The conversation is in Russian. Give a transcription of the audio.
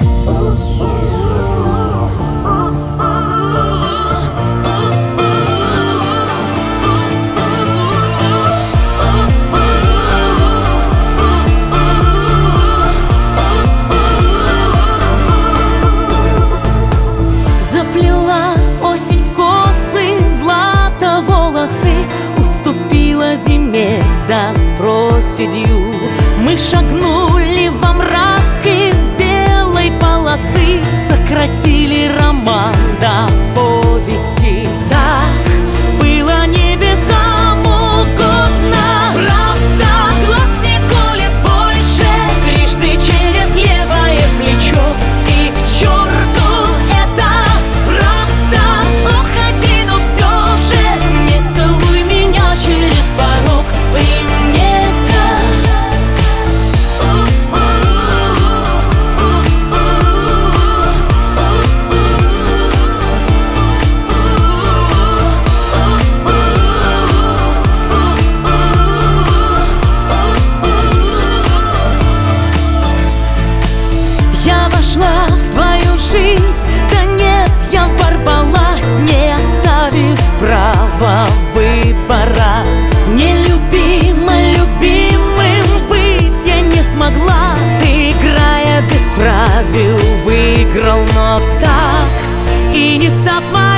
Заплела осень в косы злато-волосы, уступила зиме, да с проседью. Мы шагнули во мрак из белой полосы, сократили роман до повести. Так было небесам угодно. Правда, глаз не колет больше, трижды через левое плечо. И к черту это правда, уходи, но все же не целуй меня через порог. Примета. Я вошла в твою жизнь, да нет, я ворвалась, не оставив права выбора. Нелюбимо любимым быть я не смогла. Ты, играя без правил, выиграл, но так и не став моим.